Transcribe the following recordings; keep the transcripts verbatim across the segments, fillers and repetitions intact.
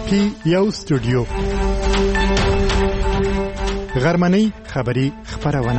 پی یو سټوډیو غرمنۍ خبری خبرونه.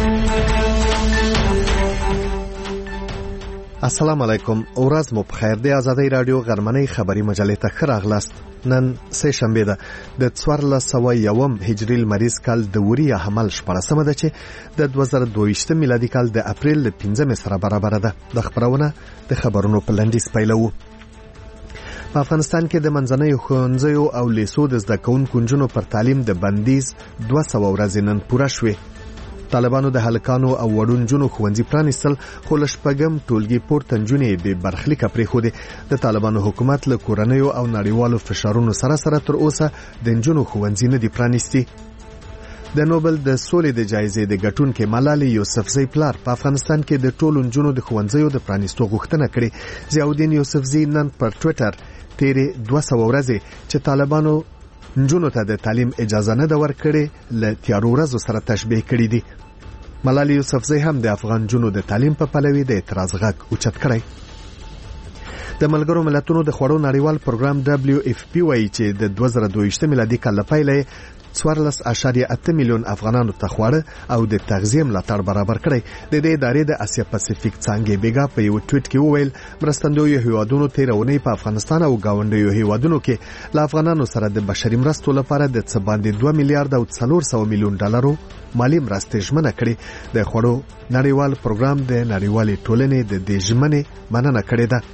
السلام علیکم. ورځ مو بخیر. د آزادۍ رادیو غرمنۍ خبری مجلې ته ښه راغلاست. نن سه شنبه ده د څوارلس سوه یوم هجري لمریز کال د وري حمل شپږمه ده چې د دوه زره دوه ویشت میلادي کال د اپریل پنځمه سره برابر ده. د خبرونه د خبرونو په لنډیز پیلو. په افغانستان کې د منځنیو ښوونځیو او لیسو د زده کوونکو نجونو پر تعلیم د بندیز دوه سوه ورځې نن پوره شوې. طالبانو د هلکانو او وړو نجونو ښوونځي پرانیستل، خو له شپږم ټولګي پورته نجونې بې برخلیکه پرېښودې. د طالبانو حکومت له کورنیو او نړیوالو فشارونو سره سره تر اوسه د نجونو ښوونځي نه دي پرانیستي. د نوبل د سولې د جایزې د ګټونکې ملالۍ یوسفزۍ پلار په افغانستان کې د ټولو نجونو د ښوونځیو د پرانیستو غوښتنه کړې. ضیاءالدین یوسفزۍ نن پر ټویټر تیرې دوه سوه ورځې چې طالبانو نجونو ته د تعلیم اجازه نه ده ورکړې له تیارو ورځو سره تشبیه کړي دي. ملالۍ یوسفزۍ هم د افغان نجونو د تعلیم په پلوي د اعتراض غږ اوچت کړی. د ملګرو ملتونو د خوړو نړیوال پروګرام دبلیو اف پی وایي چې د دوه زره دوه ویشت میلادي کال له پیله څوارلس اعشاریه اته میلیون افغانانو ته خواړه او د تغذیې ملاتړ برابر کړی. د دې ادارې د اسیا پاسفیک څانګې بیګا په یو ټویټ کې وویل مرستندویو هیوادونو تېره اونۍ په افغانستان او ګاونډیو هیوادونو کې له افغانانو سره د بشري مرستو لپاره د څه باندې دوه میلیارډ او څلور سوه میلیون ډالرو مالی مرستې ژمنه کړې. د خوړو نړیوال پروګرام د نړیوالې ټولنې د دې ژمنې مننه کړې ده.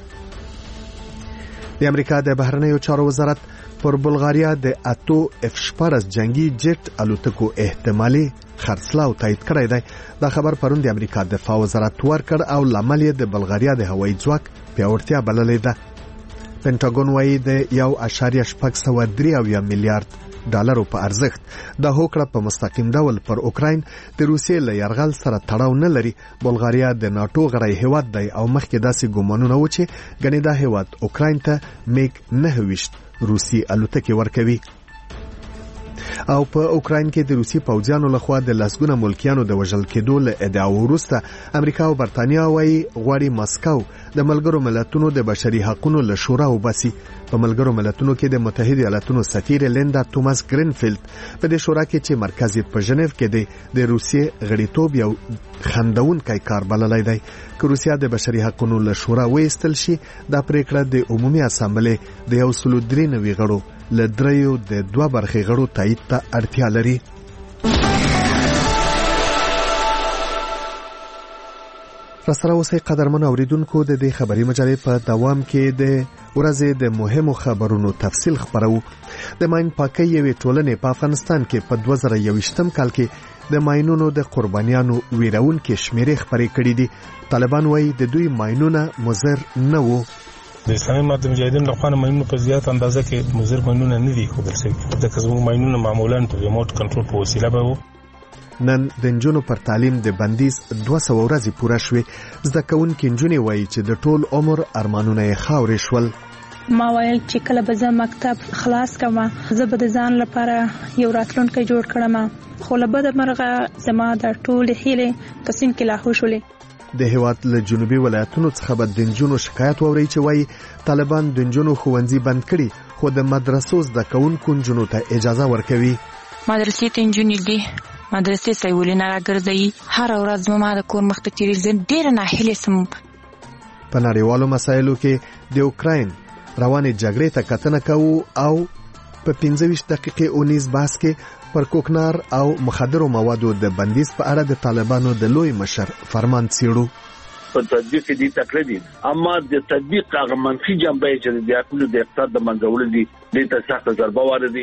د امریکا د بهرنیو چارو وزارت پر بلغاریا د اتو اف شپږ جنگي جیټ الوتکو احتمالي خرڅلاو تایید کړی دی. دا خبر پرون د امریکا دفاع وزارت ورکړ او لامل یې د بلغاریا د هوایي ځواک پیاوړتیا بللې ده. پینټاګون وایي د یو اعشاریه شپږ سوه درې اویا میلیارډ ډالرو په ارزښت دا هوکړه په مستقیم ډول پر اوکراین د روسیې له یرغل سره تړاو نه لري. بلغاریا د ناتو غړی هیواد دی او مخکې داسې ګومانونه و چې ګنې دا هیواد اوکراین ته میګ نهه ویشت روسي الوتکې ورکوي. او په اوکراین کې د روسي پوځیانو لخوا د لسګونه ملکیانو د وژل کېدو له ادعاو وروسته امریکا او برتانیا وایي غواړي ماسکو د ملګرو ملتونو د بشري حقوقو له شورا وباسي. په ملګرو ملتونو کې د متحده ایالاتونو سفیر لیندا توماس گرینفیلد په دې شورا کې چې مرکز یې په ژنیو کې دی د روسیې غړیتوب یو خندونکی کار بللی دی. که روسیا د بشري حقوقو له شورا وایستل شي دا پریکړه د عمومي اسامبلې د یو سلو درې نوي غړو له دریو د دوه برخې غړو تایید ته اړتیا لري. راسره اوسئ قدرمن اوریدونکو. د دې خبري مجلې په دوام کې د ورځې د مهمو خبرونو تفصیل خبرو. د ماین پاکۍ یوې ټولنې په افغانستان کې په دوه زره یوویشتم کال کې د ماینونو د قربانیانو ویرونکې شمیرې خبرې کړې دي. طالبان وایي د دوی ماینونه مضر نه وو. د اسلامي امت مجاهدینو لخوا ماینونه په زیات اندازه کې مضر ماینونه نه دي ښودل شوي. ځکه زموږ ماینونه معمولا په ریموټ کنټرول په وسیله به وو. نن د نجونو پر تعلیم د بندیز دوه سوه ورځې پوره شوې. زده کوونکې نجونې وایي چې د ټول عمر ارمانونه یې خاورې شول. ما ویل چې کله به زه مکتب خلاص کړم زه به د ځان لپاره یو راتلونکی جوړ کړم، خو له بده مرغه زما د ټولې هیلې په سیند کې لاهو شولې. د هیواد له جنوبي ولایتونو څخه به د نجونو شکایت واورئ چې وایي طالبان د نجونو ښوونځي بند کړي خو د مدرسو زده کوونکو نجونو ته اجازه ورکوي. مدرسې ته نجونې دي، مدرسې سیولې نه راګرځي. هر ورځ ما د کور مخ ته تیریږي. ډېره ناهیلې سم. په نړیوالو مسایلو کې د اوکراین روانې جګړې ته کتنه کوو او په پنځه ویشت دقیقې اونیز بحث کې پر کوکنار او مخدرو موادو د بندیز په اړه د طالبانو د لوی مشر فرمان څیړو. په تطبیق دي تکړه دي، اما د تطبیق هغه منفي جنبه چې د خپل د اقتصاد د منځول دي د ته سخت ضربه واردي.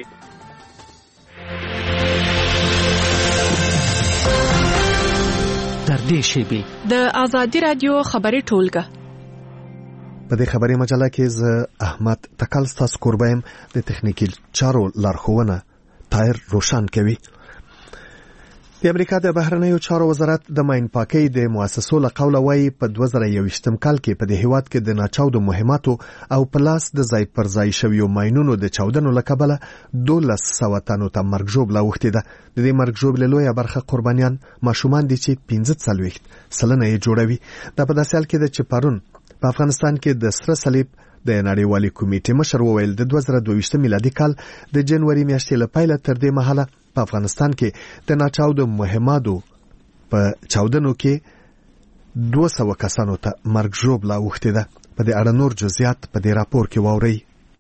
تر دې شی د آزادۍ رادیو خبري ټولګه. په دې خبري مجله کې زه احمد تکل ستاسو قربایم. د تخنیکی چارو لارښوونه طاهر روشن کوي. د امریکا د بهرنیو چارو وزارت د ماین پاکۍ د مؤسسو له قوله وایي په دوه زره یوویشتم کال کې په دې هیواد کې د ناچاودو مهماتو او پلاس د ځای پر ځای شویو ماینونو د چاودنو له کبله دولس سوه تنو ته مرګ ژوبله اوښتې ده. د دې مرګ ژوبلې لویه برخه قربانیان ماشومان دي چې پنځه څلوېښت سلنه یې جوړوي. دا په داسې حال کې ده چې پرون په افغانستان کې د سره صلیب د نړیوالې کمیټې مشر وویل د دوه زره دوه ویشت میلادي کال د جنوري میاشتې له پیله تر دې مهاله په افغانستان کې د ناچاودو مهماتو په چاودنو کې دوه سوه کسانو ته مرګ ژوبله اوښتې ده. په دې اړه نور جزئیات په دې راپور کې واورئ.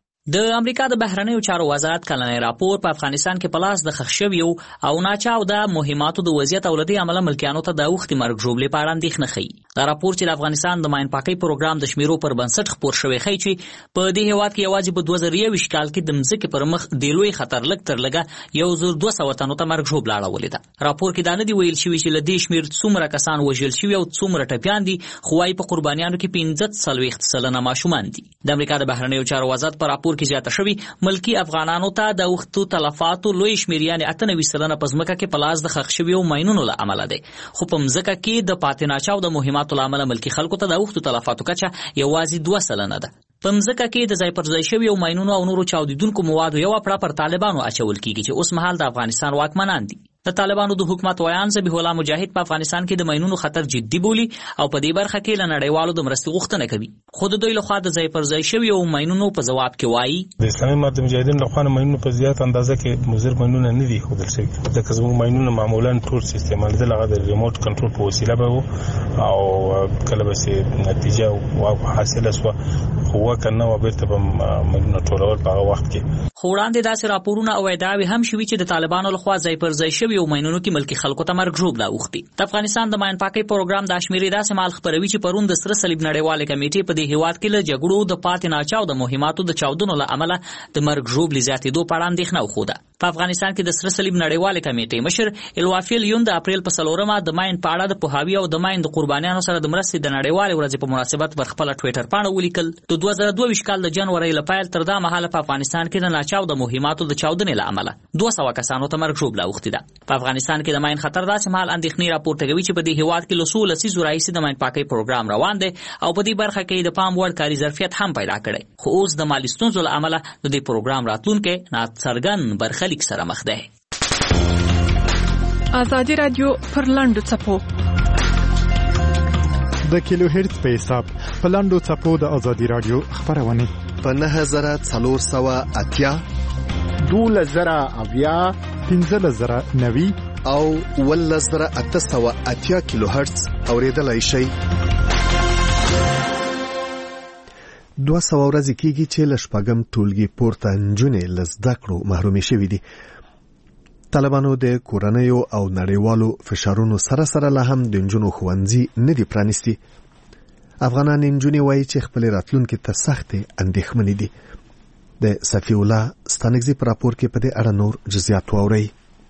د امریکا د بهرنیو چارو وزارت کلنی راپور په افغانستان کې پلاس د خښ شویو او ناچاوده مهماتو د وضعیت او لدی عمله ملکیانو ته د اوښتې مرګ ژوبلې په اړه اندېښنه ښیي. دا راپور چې د افغانستان د ماین پاکۍ پروګرام د شمیرو پر بنسټ خپور شوی ښیي چې په دې هیواد کې یوازې په دوه زره یوویشت کال کې د مځکې پر مخ د لوی خطر لږ تر لږه یو زر دوه سوه تنو ته مرګ ژوبله اړولې ده. راپور کې دا نه دی ویل شوي چې له دې شمیر څومره کسان وژل شوي او څومره ټپیان دي، خو وايي په قربانیانو کې پنځه څلوېښت سلنه ماشومان دي. د امریکا د بهرنیو چارو وزارت په راپور کې زیاته شوي ملکی افغانانو ته د اوښتو تلفاتو لوی شمیر یعنې اته نوي سلنه په ځمکه کې په لاس د ښخ شویو ماینونو له امله دی، خو په مځکه کې د پاتې ناچاودو مهماتو له امله ملکي خلکو ته د اوښتو تلفاتو کچه یوازې دوه سلنه ده. په مځکه کې د ځای پر ځای شویو ماینونو او نورو چاودیدونکو موادو یوه پړه پر طالبانو اچول کیږي چې اوس مهال د افغانستان واکمنان دي. د طالبانو د حکومت ویان ذبیح الله مجاهد په افغانستان کې د ماینونو خطر جدي بولي او په دې برخه کې له نړیوالو د مرستې غوښتنه کوي، خو د دوی لخوا د ځای پر ځای شویو ماینونو په ځواب کې وایي د اسلامي امت مجاهدینو لخوا ماینونو په زیات اندازه کې مضر ماینونه نه دي ښودل شوي، ځکه زموږ ماینونه معمولا ټول چې استعمالېدل هغه د ریموټ کنټرول په وسیله به وو او کله به چې نتیجه حاصله شوه خو وکه نه وه بېرته به ماینونه ټولول په هغه وخت کې. خو وړاندې داسې راپورونه او ادعاوې هم شوي چې د طالبانو لخوا ځای پر ځای شویو ماینونو کې ملکي خلکو ته مرګ ژوبله اوښتې. د افغانستان د ماین پاکۍ پروګرام دا شمیرې داسې مهال خپروي چې پرون د سره صلیب نړیوالې کمیټې په دې هیواد کې له جګړو د پاتې ناچاودو مهماتو د چاودنو له امله د مرګ ژوبلې زیاتېدو په اړه اندېښنه وښوده. په افغانستان کې د سره صلیب نړیوالې کمیټې مشر الوافي لیون د اپریل په څلورمه د ماین په اړه د پوهاوي او د ماین د قربانیانو سره د مرستې د نړیوالې ورځې په مناسبت پر خپله ټویټر پاڼه ولیکل د دوه زره دوه ویشت کال د جنورۍ له پیل تر دا مهاله په افغانستان کې د ناچاودو مهماتو د چاودنې له امله دوه سوه کسانو ته مرګ ژوبله اوښتې ده. په افغانستان کې د ماین خطر داسې مهال اندېښنې راپورته کوي چې په دې هیواد کې له څو لسیزو راهیسې د ماین پاکۍ پروګرام روان دی او په دې برخه کې د پام وړ کاري ظرفیت هم پیدا کړی، خو اوس د مالي ستونزو له امله د دې پروګرام راتلونکی ناڅرګند برخلیک سره مخ دی. ازادي رادیو پر لاندو څپو د کیلو هرتز په حساب په لاندو څپو د ازادي رادیو خبرونه په نهه زره څلور سوه اتیا دولس زره اویا پنځلس زره نوي او ولس زره اته سوه اتیا کیلو هرتز اوریدلای شئ. دوه سوه ورځې کېږي چې له شپږم ټولګي پورته نجونې له زده کړو محرومې شوې دي. طالبانو د کورنیو او نړیوالو فشارونو سره سره لا هم د نجونو ښوونځي نه دي پرانیستي. افغانان نجونې وایي چې خپل راتلونکي ته سختې اندېښمنې دي. د صفی الله ستانکزي په راپور کې په دې اړه نور جزئیات واورئ.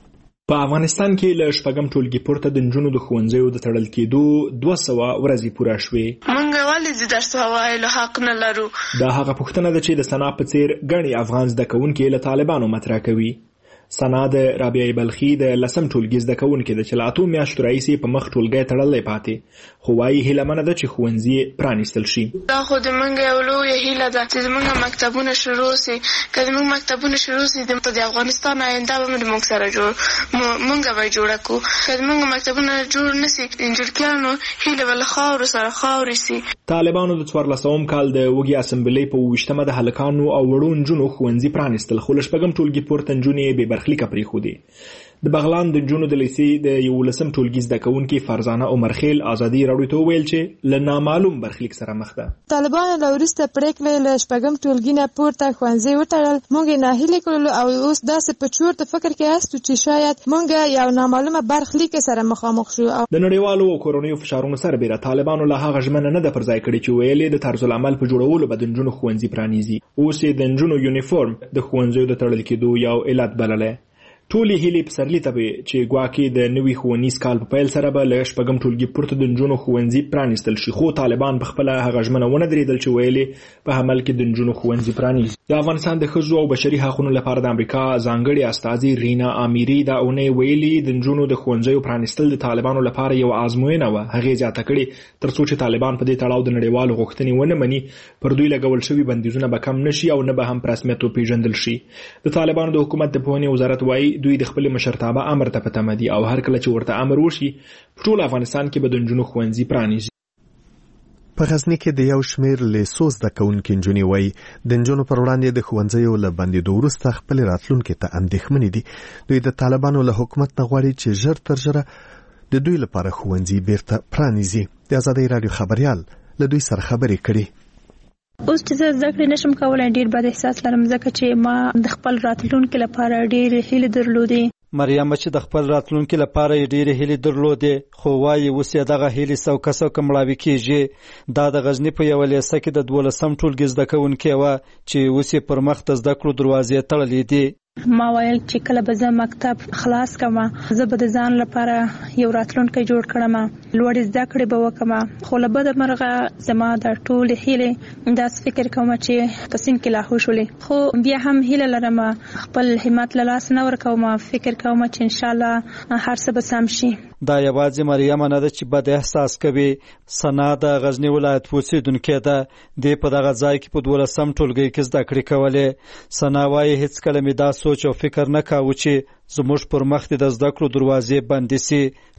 په افغانستان کې له شپږم ټولګي پورته د نجونو د ښوونځیو د تړل کېدو دوه سوه ورځې پوره شوې. موږ ولې د درس ووایلو حق نه لرو؟ دا هغه پوښتنه ده چې د سنا په څیر ګڼې افغان زده کوونکي له طالبانو مطرح کوي. سنا د رابعه بلخي د لسم ټولګي زده کوونکې ده چې له اتو میاشتو راهیسې په مخ ټولګی تړلی پاتې، خو وایي هیله منه ده چې ښوونځي پرانیستل شي. دا خو د موږ یو لویه هیله ده چې زموږ مکتبونه شروع سي. که زموږ مکتبونه شروع سي د افغانستان آینده به موږ سره جوړ موږ به جوړه کړو. که زموږ مکتبونه جوړ نه سي انجلکیانو هیله به له خاورو سره خاورې سي. طالبانو د څوارلسم کال د وږي اسمبلۍ په اوویشتمه د هلکانو او وړو نجونو ښوونځي پرانیستل، خو له شپږم ټولګي پورته نجونې بې برخلیکه پرېښودې. د بغلان د نجونو د لیسې د یولسم ټولګي زده کوونکي فرزانه عمرخیل ازادي راډیو ته وویل چې له نامعلوم برخلیک سره مخ ده. طالبانو له وروسته پرېکړې له شپږم ټولګي نه پورته ښوونځي وتړل. موږ یې ناهیلي کړلو او اوس داسې په چورته فکر کې هستو چې شاید موږ یو نامعلومه برخلیک سره مخامخ شو. د نړیوالو او کورنیو فشارونو سربېره طالبانو له هغه ژمنه نه ده پر ځای کړې چې ویل یې د طرزالعمل په جوړولو به د نجونو ښوونځي پرانیزي. اوس یې د نجونو یونیفورم د ښوونځیو د تړل کېدو یو علت بللی. ټولې هیلې پسرلي ته وې چې ګواکې د نوي ښوونیز کال په پیل سره به له شپږم ټولګي پورته د نجونو ښوونځي پرانیستل شي، خو طالبان په خپله هغه ژمنه ونه درېدل چې ویلې په عمل کې د نجونو ښوونځي پرانیزي. د افغانستان د ښځو او بشري حقونو لپاره د امریکا ځانګړې استازي رینا آمیري دا اونۍ ویلي د نجونو د ښوونځیو پرانیستل د طالبانو لپاره یو ازموینه وه. هغې زیاته کړې تر څو چې طالبان په دې تړاو د نړیوالو غوښتنې ونه مني پر دوی لګول شوي بندیزونه به کم نشي او نه به هم په رسمیت وپېژندل شي. د طالبانو د حکومت د پوهنې وزارت وایي دوی د خپلې مشرتابه امر ته په تمه دي او هر کله چې ورته امر وشي په ټول افغانستان کې به د نجونو ښوونځي پرانیزي. په غزنی کې د یو شمیر لیسو زده کوونکي نجونې وایي د نجونو پر وړاندې د ښوونځیو له بندېدو وروسته خپل راتلونکي ته اندېښمنې دي. دوی د طالبانو له حکومت نه غواړي چې ژر تر ژره د دوی لپاره ښوونځي بیرته پرانیزي. د ازادۍ راډیو خبریال له دوی سره خبرې کړي. اوس چې زه زده کړې نشم کولی ډېر بد احساس لرم ځکه چې ما د خپل راتلونکي لپاره ډېرې هیلې درلودې. مریم چې د خپل راتلونکي لپاره یې ډېرې هیلې درلودې خو وایي اوس یې دغه هیلې سوکه سوکه مړاوې کېږي. دا د غزني په یوه لیسه کې د دولسم ټولګي زده کوونکې وه چې اوس یې پر مخ د زده کړو دروازې تړلې دي. ما ویل چې کله به زه مکتب خلاص کړم زه به د ځان لپاره یو راتلونکی جوړ کړم، لوړې زده کړې به وکړم. خو له بده مرغه زما د ټولې هیلې داسې فکر کوم چې په سیند کې لاهو شولې. خو بیا هم هیله لرم خپل همت له لاسه نه ورکوم، فکر کوم چې انشاءالله هر څه به سم شي. دا یوازې مریم نه ده چې بد احساس کوي. ثنا د غزني ولایت اوسېدونکې ده. دې په دغه ځای کې په دولسم ټولګي کې زده کړې کولې. ثنا وایي هېڅکله مې دا سوچ او فکر نه کاوه چې زموږ پر مخ د زده کړو دروازې بندې سي.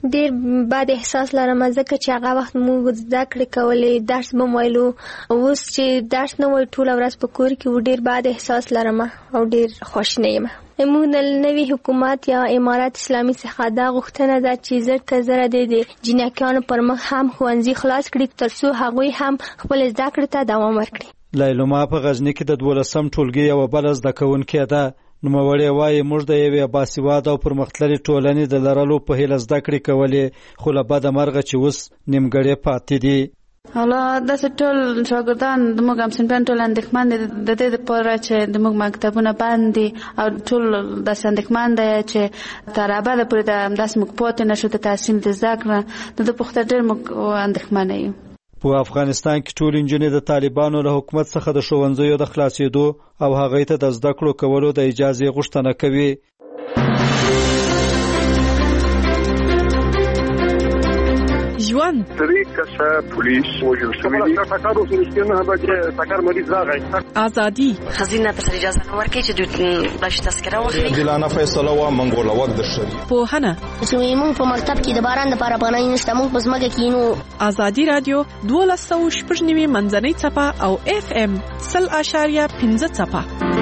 ډېر بد احساس لرم ځکه چې هغه وخت موږ زده کړې کولې، درس به مو ویلو. اوس چې درس نه وایو ټوله ورځ په کور کې و، ډېر بد احساس لرم او ډېر خواشینی یم. موږ د نوي حکومت یا امارات اسلامي څخه دا غوښتنه ده چې زر تر زره د جنکیانو پر مخ هم ښوونځي خلاص کړي تر څو هغوی هم خپل زده کړې ته دوام ورکړي. لیلما په غزني کې د دولسم ټولګي یوه بله زده کوونکې ده. نوموړې وایي موږ د یوې باسواده او پرمختللې ټولنې د لرلو په هیله زده کړې کولې، خو له بده مرغه چې اوس نیمګړې پاتې دي. حالا داسې ټول شاګردان د موږ همصنفیان ټول اندېښمن دي د دې دپاره چې د موږ مکتبونه بند دي او ټول داسې اندېښمن دی چې تر ابده پورې د همداسې موږ پاتې نه شو د تحصیل د زده کړه. د ده په خاطر ډېر موږ اندېښمنه یو. په افغانستان کې ټول نجونې د طالبانو له حکومت څخه د ښوونځیو د خلاصېدو او هغوی ته د زده کړو کولو د اجازې غوښتنه کوي. ژوند درې کسه پولیس وژل شوي دي. ټکر اوس رښتیا نه بچې ټکر مریض راغی. ازادي خزینه ته اجازه نه ورکوي چې دوی داسې تذکره واخلي. عادلانه فیصله وه موږ ورله وخت درشوي. پوهنه چې موږ په مکتب کې د باران دپاره پناه نشته، موږ په ځمکه کې یو. ازادي راډیو دولس سوه شپږ نوي منځنۍ څپه او اف ام سل اشاریه پنځه څپه.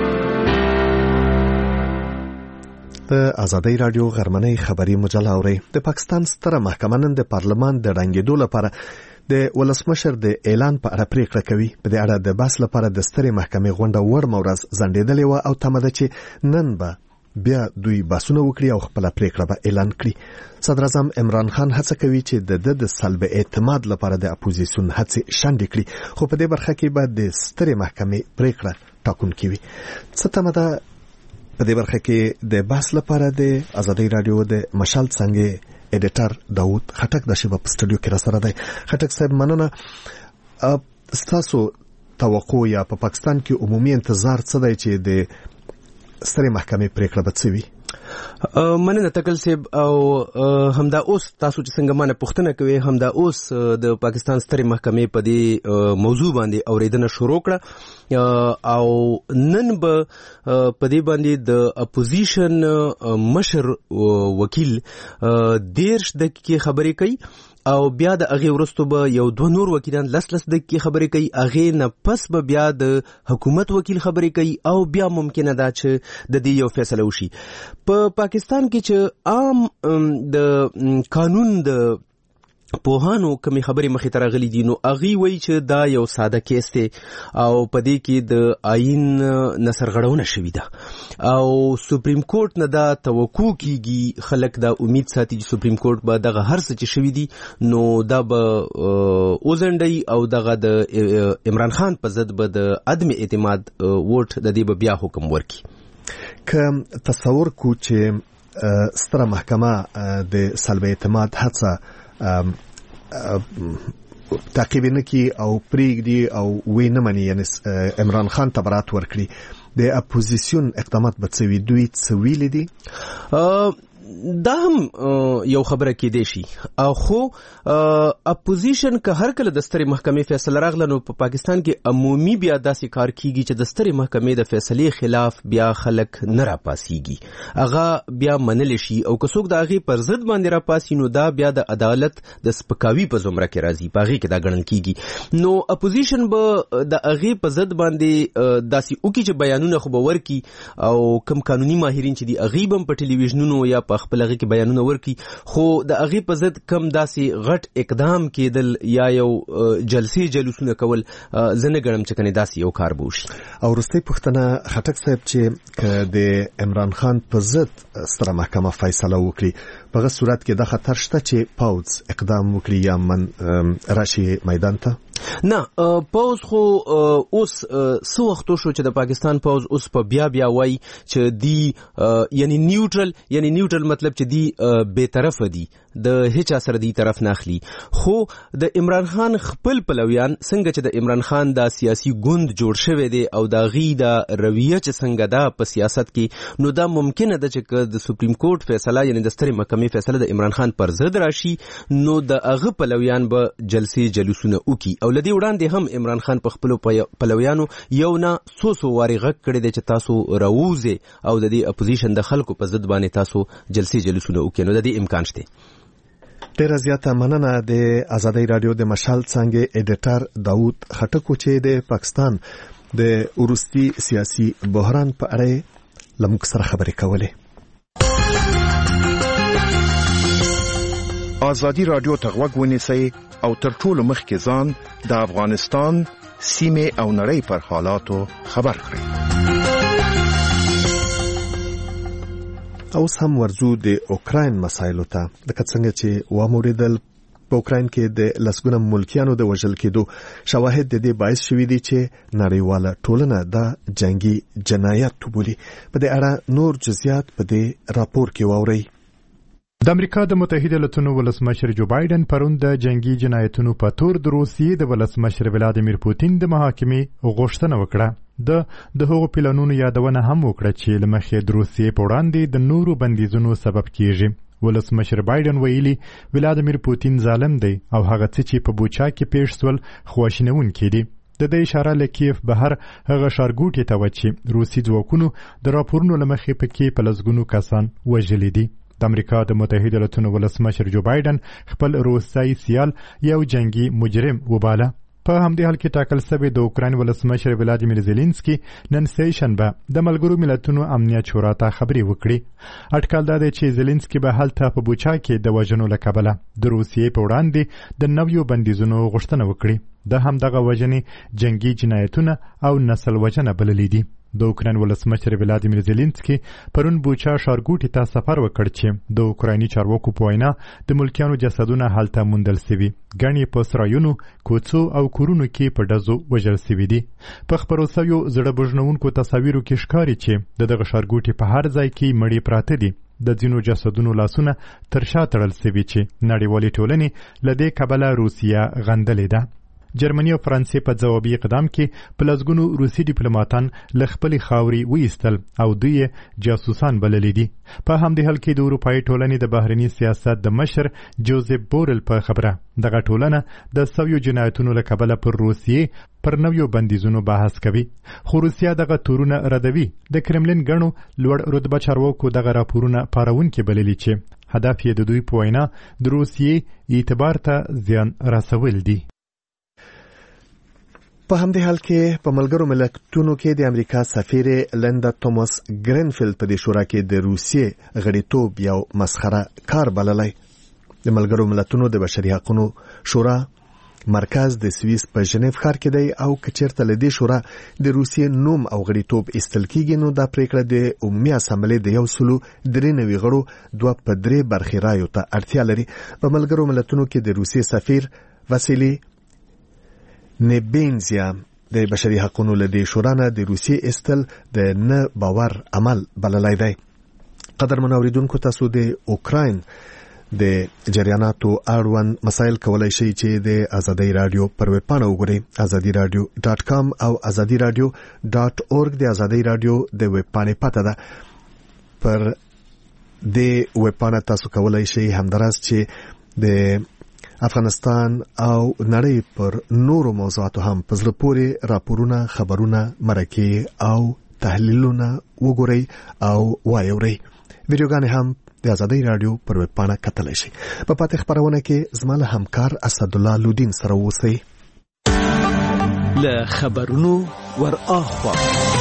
د ازادۍ راډیو غرمنۍ خبري مجله اورئ. د پاکستان ستره محکمه نن د پارلمان د ړنګېدو لپاره د ولسمشر د اعلان په اړه پریکړه کوي. په دې اړه د بحث لپاره د سترې محکمې غونډه وړمه ورځ ځنډېدلې وه او تمه ده چې نن به بیا دوی بحثونه وکړي او خپله پریکړه به اعلان کړي. صدراعظم عمران خان هڅه کوي چې د ده د سلب اعتماد لپاره د اپوزیسیون هڅې شنډې کړي، خو په دې برخه کې به د سترې محکمې پریکړه ټاکونکې وي. څه تمه ده په دې برخه کې د بحث لپاره د ازادۍ راډیو د مشال څانګې ایډیټر داود خټک د شیبه په سټوډیو کې را سره دی. خټک صاحب مننه. ستاسو توقع یا په پاکستان کې عمومي انتظار څه دی چې د سترې محکمې پریکړه به څه وي؟ مننه تکل صاحب. او همدا اوس تاسو چې څنګه مانه پوښتنه کوي همدا اوس د پاکستان سترې محکمې په دې موضوع باندې اوریدنه شروع کړه او نن به په دې باندې د اپوزیشن مشر وکیل دیرش دقیقې خبرې کوي او بیا د هغې وروستو به یو دوه نور وکیلان لس لس دقیقې خبرې کوي. هغې نه پس به بیا د حکومت وکیل خبرې کوي او بیا ممکنه ده چې د دې یو فیصله وشي. په پاکستان کې چې عام د قانون د پوهانو کمی خبرې مخې ته راغلي دي نو هغوی وایي چې دا یو ساده کیس دی او په دې کې د آئین نه سرغړونه شوې ده او سپریم کورټ نه دا توقع کیږي، خلک دا امید ساتي چې سپریم کورټ به دغه هر څه چې شوي دي نو دا به وځنډوي او دغه د عمران خان په ضد به د عدم اعتماد ووټ د دې به بیا حکم ورکړي. که تصور کو چې ستره محکمه د سلب اعتماد هڅه تعقیب نه کی او پریږدي او وی نه مني، یعنی عمران خان ته برات ورکړي، د اپوزیسیون اقدامات به څه وي؟ دوی څه ویلي دي؟ دا هم یو خبره کېدای شي خو اپوزیشن که هر کله د سترې محکمې فیصله راغله نو په پاکستان کې عمومي بیا داسې کار کیږي چې د سترې محکمې د فیصلې خلاف بیا خلک نه راپاسیږي هغه بیا منل شي او که څوک د هغې پر ضد باندې راپاسي نو دا بیا د عدالت د سپکاوي په زمره کې راځي په هغې کې دا ګڼل کیږي نو اپوزیشن به د هغې په ضد باندې داسې وکړي چې بیانونه خو به ورکړي او کم قانوني ماهرین چې دي هغې به هم په ټلویزیونونو یا په خپل هغې کې بیانونه ورکړي خو د هغې په ضد کم داسې غټ اقدام کېدل یا یو جلسې جلوسونه کول زه نه ګڼم چې کنې داسې یو کار به وشي. او وروستۍ پوښتنه خټک صاحب چې که د عمران خان په ضد ستره محکمه فیصله وکړي په هغه صورت کې دا خطر شته چې پوځ اقدام وکړي یا من راشي میدان ته؟ نه پوز خو اوس څو وختو شو چې د پاکستان پوز اوس په بیا بیا وایي چې دی یعنی نیوټرل یعنی نیوټرل مطلب چې دی بے طرف دی د هیڅ سره دی طرف نه اخلي خو د عمران خان خپل پلویان څنګه چې د عمران خان د سیاسي ګوند جوړ شوی دی او د غي د رویه چې څنګه دا په سیاست کې نو دا ممکنه ده چې د سپریم کورټ فیصله یعنی د سترې محکمې فیصله د عمران خان پر ضد راشي نو د هغه پلویان به جلسې جلوسونه وکړي او لدی وړاندې هم عمران خان په خپل پلویانو یو نه سو سو واری غږ کړی دی چې تاسو راوځئ او د دې اپوزیشن د خلکو په ضد باندې تاسو جلسې جلوسونه وکړئ نو د دې امکان شته. ډیره زیاته مننه د آزادۍ رادیو د مشال څنګه ایډیټر داوود خټکو چې د پاکستان د وروستي سیاسي بحران په اړه لمک سره خبرې کولې. آزادی رادیو ته غوږ ونیسئ او تر ټولو مخکې ځان د افغانستان سیمې او نړۍ پر حالاتو خبر کړئ. اوس هم ورزو د اوکراین مسایلو ته د څنګه چې واموریدل په اوکراین کې د لسګونه ملکیانو د وژل کېدو شواهد د دې باعث شوي دي چې نړیواله ټولنه دا جنگي جنایت وبولي. په دې اړه نور جزئیات په دې راپور کې واورئ. د امریکا د متحده ایالاتونو ولسمشر جو بایدن پرون د جنگي جنایتونو په تور د روسیې د ولسمشر ولادیمیر پوتین د محاکمې غوښتنه وکړه. د د هغو پلانونو یادونه هم وکړه چې لمخې د روسیې په وړاندې د نورو بندیزونو سبب کیږي. ولسمشر بایدن ویلي ولادیمیر پوتین ظالم دی او هغه څه چې په بوچا کې پیښ سول خواشینونکي دي. د دې اشاره لکیف بهر هغه شارګوټي ته و چې روسي ځواکونو د راپورونو لمخې پکې په لسګونو کسان وژلي دي. د امریکا د متحده ایالاتونو ولسمشر جو بایدن خپل روسي سیال یو جنگي مجرم وباله. په همدې حال کې ټاکل شوی د اوکراین ولسمشر ولادیمیر زيلنسکي نن سې شنبه د ملګرو ملتونو امنیت شورا ته خبري وکړي. اټکل دا دی چې زيلنسکي به هلته په بوچا کې د وژنو له کبله د روسیې په وړاندې د نویو بندیزونو غوښتنه وکړي. د همدغه وژنې جنگي جنایتونه او نسل وژنه بللې دي. د اوکراین ولسمشر ولادیمیر زيلنسکي پرون بوچا ښارګوټي ته سفر وکړ چې د اوکرایني چارواکو په وینا د ملکیانو جسدونه هلته موندل سوي. ګڼې په سرایونو کوڅو او کورونو کې په ډزو وژل سوي دي. په خپرو سویو زړه بوژنونکو تصاویرو کې ښکاري چې د دغه ښارګوټي په هر ځای کې مړي پراته دي. د ځینو جسدونو لاسونه تر شا تړل سوي چې نړیوالې ټولنې له دې کبله روسیه غندلې ده. جرمني او فرانسې په ځوابي اقدام کې په لسګونو روسي ډیپلوماتان له خپلې خاورې وایستل او دوی جاسوسان بللي دي. په همدې حال کې د اروپایي ټولنې د بهرني سیاست د مشر جوزف بورل په خبره دغه ټولنه د سویو جنایتونو له کبله پر روسیې پر نویو بندیزونو بحث کوي. خو روسیه دغه تورونه ردوي. د کرملین ګڼو لوړ رتبه چارواکو دغه راپورونه پارونکي بللي چې هدف یې د دوی په وینا د روسیې اعتبار ته زیان رسول دي. په همدې حال کې په ملګرو ملتونو کې د امریکا سفیر لیندا توماس ګرینفیلد په دې شورا کې د روسیې غړیتوب یو مسخره کار بللی. د ملګرو ملتونو د بشري حقوقو شورا مرکز د سویس په ژنیف ښار کې دی او که چېرته له دې شورا د روسیې نوم او غړیتوب ایستل کېږي نو دا پریکړه د عمومي اسامبلې د یو سلو درې نوي غړو دوه په درې برخې رایو ته اړتیا لري. په ملګرو ملتونو کې د روسیې سفیر واسیلی نیبینزیا د بشري حقوقو له دې شورا نه د روسیې ایستل د نه باور عمل بللی دی. قدرمن اوریدونکو تاسو د اوکراین د جریاناتو اړوند مسایل کولای شئ چې د آزادۍ رادیو پر ویب پاڼه وګورئ آزادی رادیو ډاټ کام او آزادی رادیو ډاټ اورګ. د آزادۍ رادیو د ویب پاڼې پته ده پر د وپانه تاسو کولای شئ همداراز چې د افغانستان او نړۍ پر نورو موضوعاتو هم په زړه پورې راپورونه خبرونه مرکې او تحلیلونه وګورئ او واورئ. ویډیوګانې هم د آزادۍ رادیو پر وپانه کتلای شئ. په پاتې خبرونه کې زما له همکار اسدالله لودین سره اوسئ. له خبرونو ور اخوا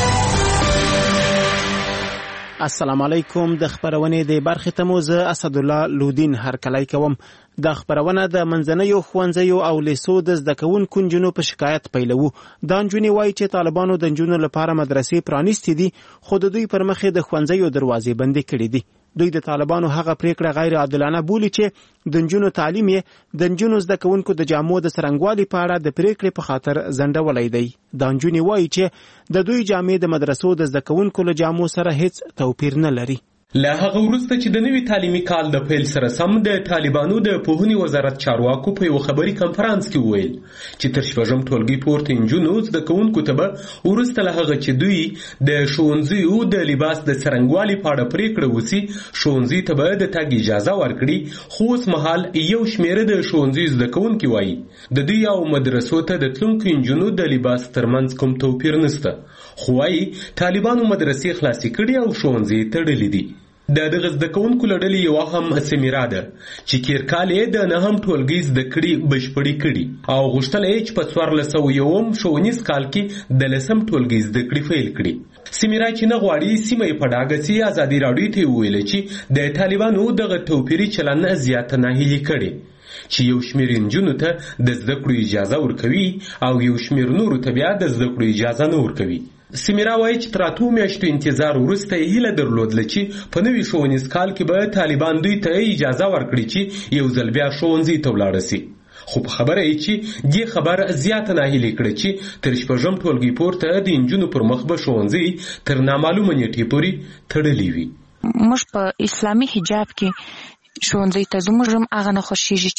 السلام علیکم. د خبرونې د برخې ته مو زه اسدالله لودین هرکلی کوم. د خبرونه د منځنیو ښوونځیو او لیسو د زده کوونکو نجونو په شکایت پیلوو. دا نجونې وایي چې طالبانو د نجونو لپاره مدرسې پرانیستې دي، خو د دوی پر مخ د ښوونځیو دروازې بندې کړې دي. دوی د طالبانو هغه پریکړه غیر عادلانه بولي چې د نجونو تعلیم یې د نجونو زده کوونکو د جامو د څرنګوالي په اړه د پریکړې په خاطر ځنډولی دی. دا نجونې وایي چې د دوی جامې د مدرسو د زده کوونکو له جامو سره هیڅ توپیر نه لري. له هغه وروسته چې د نوي تعلیمي کال د پیل سره سم د طالبانو د پوهنې وزارت چارواکو په یو خبري کنفرانس کې وویل چې تر شپږم ټولګي پورته نجونو زده کوونکو ته به وروسته له هغه چې دوی د ښوونځیو د لباس د څرنګوالي په اړه پریکړه وسي ښوونځي ته به د تګ اجازه ورکړي. خو اوس مهال یو شمیره د ښوونځیو زده کوونکي وایي د دوی او مدرسو ته د تلونکو نجونو د لباس ترمنځ کوم توپیر نشته، خو وایي طالبانو مدرسې خلاصې کړي او ښوونځي تړلي دي. د دغه زده کوونکو له ډلې یوه هم سمیرا ده چې تېر یې د نهم ټولګي زده کړې بشپړې کړي او غوښتله یې چې په څوارلس سوه یوم ښوونیز کال کې د لسم ټولګي زده کړې پیل کړي. سمیرا چې نه غواړي سیمه یې په ډاګه سي ازادي راډیو ته وویله چې د طالبانو دغه توپیري چلن زیاته ناهیلي کړې چې یو شمېر نجونو ته د زده کړو اجازه ورکوي او یو شمېر نورو ته بیا د زده کړو اجازه نه ورکوي. سمیرا وایي چې تر اتو میاشتو انتظار وروسته یې هیله درلودله چې په نوي ښوونیز کال کې به طالبان دوی ته اجازه ورکړي چې یو ځل بیا ښوونځي ته ولاړه سي. خو په خبره یې چې دې خبر زیاته ناهیلي کړه چې تر شپږم ټولګي پورته د نجونو پر مخ به ښوونځي تر نامعلومه نیټې پورې تړلي وي. موږ په اسلامي حجاب کې ښوونځي ته ځو، موږ هم هغه نه خوښېږي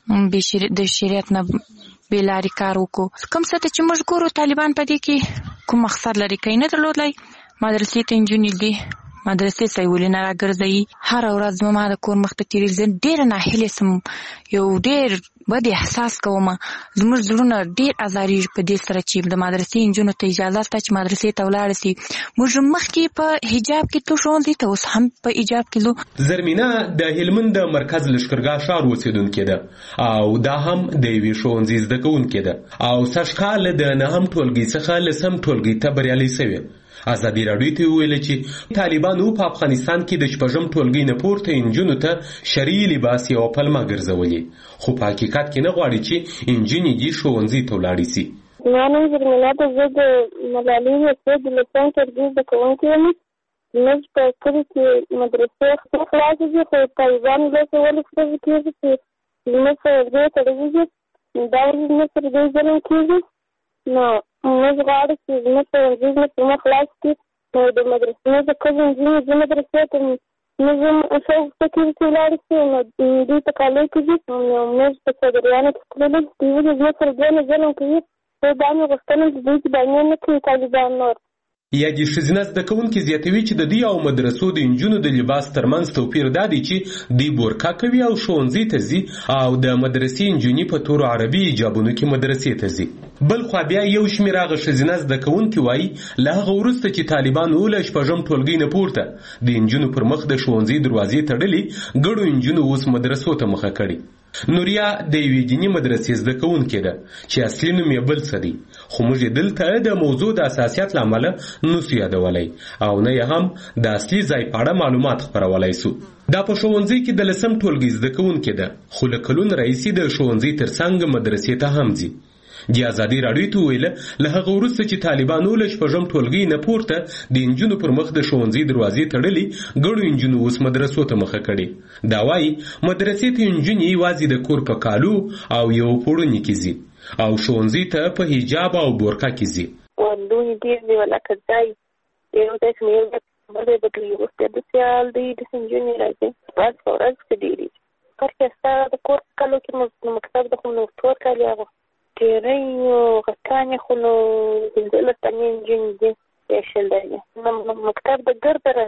چې د شریعت نه بې لارې کار وکړو. کوم څه ته چې موږ ګورو طالبان په دې کې کوم مقصد لري، که یې نه درلودلی مدرسې ته نجونې دي، مدرسې ته یې ولې نه راګرځوي. هره ورځ زما د کور مخ ته تېرېږي، زه ډېره ناهیلې سم، یو ډېر بد احساس کوم. زموږ زړونه ډېر ازارېږي په دې سره چې د مدرسې نجونو ته اجازه شته چې مدرسې ته ولاړه سي. موږ مخکې په حجاب کې تلو ښوونځي ته، اوس هم په حجاب کې تلو. زرمینه د هلمند د مرکز لښکرګاه ښار اوسېدونکې ده او دا هم د یوې ښوونځي زده کوونکې ده او سږکال د نهم ټولګي څخه لسم ټولګي ته بریالۍ سوې. ازادي راډیو ته وویل چې طالبانو په افغانستان کې د شپږم ټولګي نه پورته نجونو ته شرعي لباس یوه پلمه ګرځولې، خو په حقیقت کې نه غواړي چې نجونې دې ښوونځي ته ولاړې سي. زما نوم زرمینه ده، زه د ملالۍ لیسې د لسم ټولګي زده کوونکې یم. زموږ په کلي کې مدرسې خلاصې دي، خو طالبانو داسې ولې ښځې کېږي چې زموږ ښوونځی تړلي دي، دا ولې زموږ سره ډېر ظلم کېږي. نو موږ غواړو چې زموږ ښوونځي زموږ پر مخ خلاص کړي، نو د مدرسې د کومې نجونې ځي مدرسې ته موږ هم ښه غوښته کېږي چې ولاړې شي. نو دوی په کالیو کې ځي، نو موږ په څادریانو کې تللي، دوی ولې زموږ سره دونه ظلم کوي. زه دا مې غوښتنه چې دوی چې باندې نه کوي طالبان نور. یادې ښځینه زده کوونکې زیاتوي چې د دوی او مدرسو د نجونو د لباس ترمنځ توپیر دا دی چې دوی بورکا کوي او ښوونځي ته ځي او د مدرسې نجونې په تورو عربي حجابونو کې مدرسې ته ځي. بل خوا بیا یو شمېر هغه ښځینه زده کوونکي وایي له هغه وروسته چې طالبانو له شپږم ټولګي نه پورته د نجونو پر مخ د ښوونځي دروازې تړلي، ګڼو نجونو اوس مدرسو ته مخه کړي. نوریا د یوې دیني مدرسې زده کوونکې ده چې اصلي نوم یې بل څه دی، خو موږ یې دلته د موضوع د اساسیت له امله نسو یادولی او نه یې هم د اصلي ځای په اړه معلومات خپرولی سو. دا په ښوونځي کې د لسم ټولګي زده کوونکې ده، خو له کلونو راهیسې د ښوونځي تر څنګ مدرسې ته هم ځي. د ازادي راډیو ته وویله له هغه وروسته چې طالبانو له شپږم ټولګي نه پورته د نجونو پر مخ د ښوونځي دروازې تړلي، ګڼو نجونو اوس مدرسو ته مخه کړې. دا وایي مدرسې ته نجونې یوازې د کور په کالو او یو پوړني کې ځي او ښوونځي ته په حجاب او بورکا کې ځي. ولونې ډېر دی ولکه ځای یو داسې مې یو بلې بدلي وروسته داسې حال دی، داسې نجونې راځي ورځ په ورځ ښه ډېرېږي. هر کس ستا د کور په کالو کې مکتب د خو نو تور کالي هغه ډېرۍ غټانې خو نو پنځلس تنې نجونې دي یا شل دنې. مکتب د ګرده راځي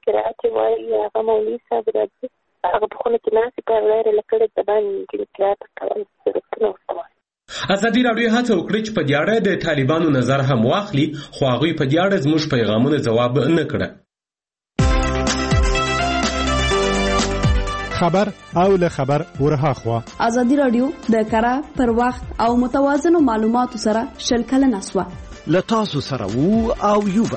قرأت وایي هغه مولوي صاحب راځي هغه په خونه کې ناستې په غیر لکړې د باندې نجونې قرأت کول ضرورتونه ورته وایي. ازادي راډیو هڅه وکړه چې په دې اړه د طالبانو نظر هم واخلي، خو هغوی په دې اړه زموږ پیغامونه ځواب نه کړه. خبر او له خبر ورها خوا ازادي راډیو د کره پر وخت او متوازنو معلوماتو سره شل کلنه سوه له تاسو سره وو او یوبه.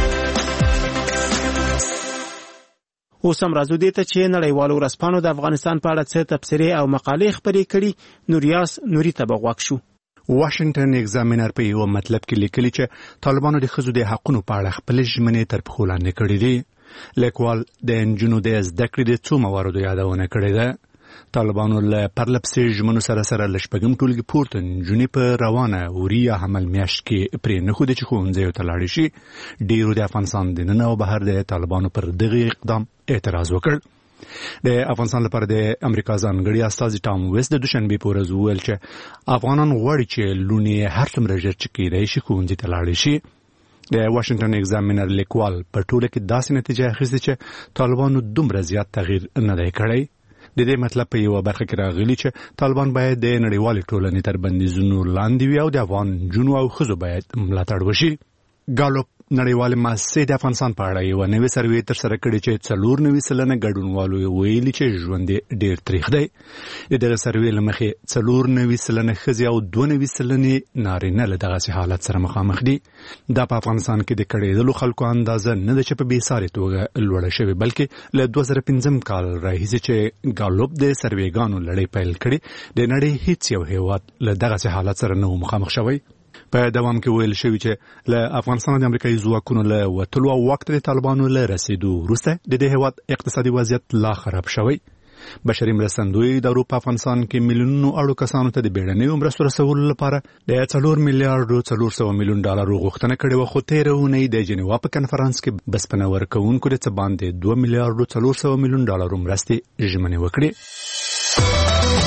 اوس هم راځو دې ته چې نړیوالو ورځپاڼو د افغانستان په اړه څه تبصرې او مقالې خپرې کړي. نوریاس نوري ته به غوږ شو. واشنگټن ایگزامینر په یو مطلب کې لیکلي چې طالبانو د ښځو د حقونو په اړه خپل ژمنې تر پښو لاندې کړې دي. لیکوال د نجونو د زده کړې د څو مواردو یادونه کړې ده. طالبانو له پرلپسې ژمنو سره سره له شپږم ټولګي پورته نجونې په روانه وریا حمل میاشت کې پرې نه ښودې چې ښوونځیو ته لاړې شي. ډېرو د افغانستان دننه او بهر د طالبانو پر دغه اقدام اعتراض وکړ. د افغانستان لپاره د امریکا ځانګړي استازي ټام ویس د دوشنبې په ورځ وویل چې افغانان غواړي چې لونې هر څومره ژر چې کېدای شي ښوونځي ته لاړې شي. د واشنگټن ایگزامینر لیکوال په ټوله کې داسې نتیجه اخیستې چې طالبانو دومره زیات تغییر نه دی کړی. د دې مطلب په یو برخه کې راغلی چې طالبان باید د نړیوالې ټولنې تر بندیزونو لاندې وي او د افغان جنو او ښځو باید ملاتړ وشي. ګالوپ نړیوالې مؤسسې د افغانستان په اړه یو نوې سروې تر سره کړې چې څلور نوي سلنه ګډونوالو ویلي چې ژوند ډېر تریخ دی. د دغه سروې له مخې څلور نوي سلنه ښځې او دوه نوي سلنې نارینه له دغسې حالت سره مخامخ دي. دا په افغانستان کې د کړېدلو خلکو اندازه نه ده چې په بېسارې توګه لوړه شوې، بلکې له دوه زره پنځم کال راهیسې چې ګالوپ د سروېګانو لړۍ پیل کړې د نړۍ هیڅ یو هېواد له دغسې حالت سره نه و مخامخ شوی. په دوام کې ویل شوی چې له افغانستان د امریکایي ځواکونو له وتلو او واک ته د طالبانو له رسیدو وروسته د دې هېواد اقتصادي وضعیت لا خراب شوی. بشري مرستندوی ادارو په افغانستان کې میلیونونو اړو کسانو ته د بیړنیو مرستو رسولو لپاره د څلور میلیارډو څلور سوه میلیون ډالرو غوښتنه کړې وه، خو تېره اونۍ د جنیوا په کنفرانس کې بسپنه ورکوونکو د څه باندې دوه میلیارډو څلور سوه میلیون ډالرو مرستې ژمنې وکړې.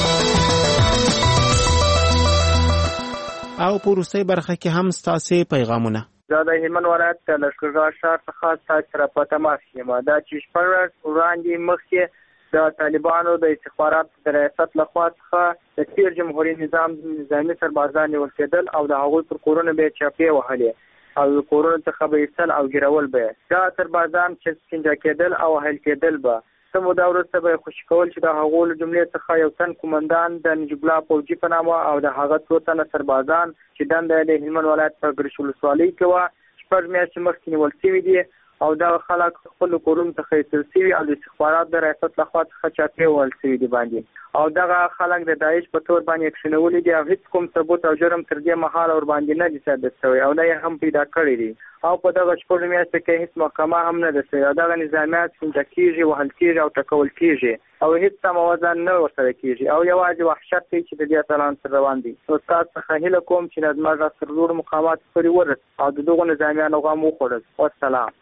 او په وروستۍ برخه کې هم ستاسې پیغامونه. دا د هلمند ولایت د لښکرګاه ښار څخه ستاسې سره په تماس یم. دا چې شپږ ورځې وړاندې مخکې د طالبانو د استخباراتو د ریاست لخوا څخه د تیر جمهوري نظام نظامي سربازان نیول کېدل او د هغوی پر کورونو به چاپې وهلې او کورونو څخه به ایستل او ګیرول به. دا سربازان چې سنجا کېدل او هل کېدل به څه موده وروسته به یې خوشي کول چې د هغو له جملې څخه یو تن قومندان د نجیب الله پوجي په نامه او د هغه څو تنه سربازان چې دنده یې د هلمند ولایت په ګرشي ولسوالۍ کې وه شپږ میاشتې مخکې نیول شوي دي او دغه خلک خپلو کورونو څخه ایستل شوي او د استخباراتو د ریاست لخوا څخه چاپې وهل شوي دي باندې او دغه خلک د داعش په تور باندې کښېنولي دي او هېڅ کوم ثبوت او جرم تر دې مهاله ورباندې نه دي ثابت شوی او نه یې هم پیدا کړی دي او په دغه شپږو میاشتو کې هېڅ محکمه هم نه ده شوې او دغه نظامیات سنجه کېږي، وهل کېږي او ټکول کېږي او هېڅ سمه وضع نه ورسره کېږي او یوازې وحشت دی چې د دې اتلانو سره روان دي. نو تاسو څخه هیله کوم چې د زما سر لوړ مقامات پورې ورسېږي او د دغو نظامیانو غم وخوړل. والسلام.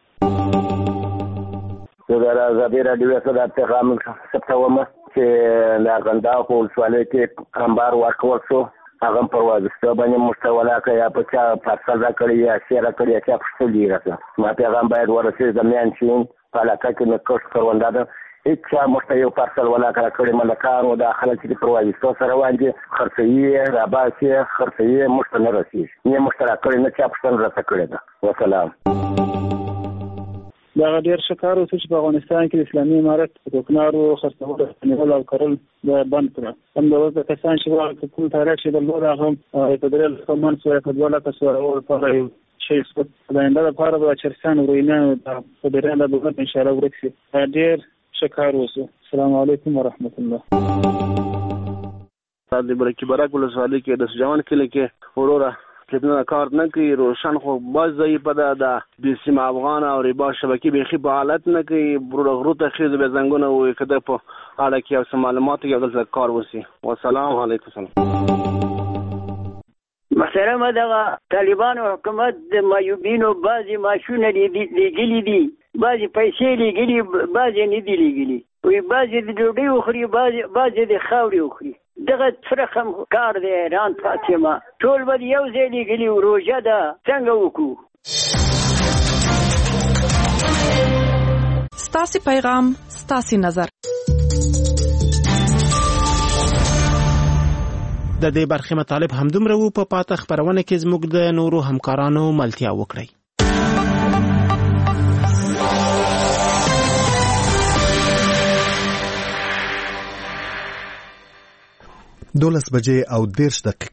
زه د ازادي راډیو څخه د پیغام ثبتوم چې د ارغنداو په ولسوالۍ کې انبار ورکول شو، هغه پر وازسته باندې مستولاکه یا په چا پارسل راکړي یا شیر راکړي یا چا پښتلي راکړي. ما پیغام باید ورسېږي زمیان چې په علاقه کې مې کښت کرونده ده هیڅ چا موږ ته یو پارسل ولاکه راکړي ملکان و دا خلک چې پر وازسته سره روان دي خرڅوي راباسي خرڅوي موږ ته نه رسېږي نه موږ ته راکړي نه چا پښتنه راته کړې ده. وسلام. دا ډېر ښه کار وشو چې په افغانستان کې د اسلامي امارت په کوکنارو خرڅول نیول او کرل بند کړه. همدغه کسان چې واقع کوم تاریخ چې درلود هغه هم په درې لکه من سوه په دوه لکه سوه لپاره یو شی شو. د آینده لپاره به چرسیان ورینه په درېیم د دولت انشاءالله ورک شي. ډېر ښه کار وشو. السلام علیکم ورحمت الله. د برکي برک ولسوالۍ کې د سجاون کلي کې وروره کتنه کار نه کوي روشن خو باز ضعیف ده د د سیمه افغان او ریبا شبکې بيخي په حالت نه کوي برغرو ته خېز به زنګونه وي کده په اړه کې او معلومات کې غلط کار وسی. والسلام علیکم. محترم دغه طالبان حکومت د مایوبینو بعضی ماشونه لګلي دي بعضی پیسې لګلي بعضی نه دي لګلي وي بعضی د ډوډۍ وخوري بعضی بعضی د خاورې وخوري. دغه فرخم کار دی ران فاطمه ټول به یو ځای لګلي روژه ده څنګه وکړو. ستاسو پیغام ستاسو نظر. د دې برخې مطالب همدومره وو. په پاته خبرونه کې زموږ د نورو همکارانو ملتیا وکړئ. دولس بجې او دیرش دقیقې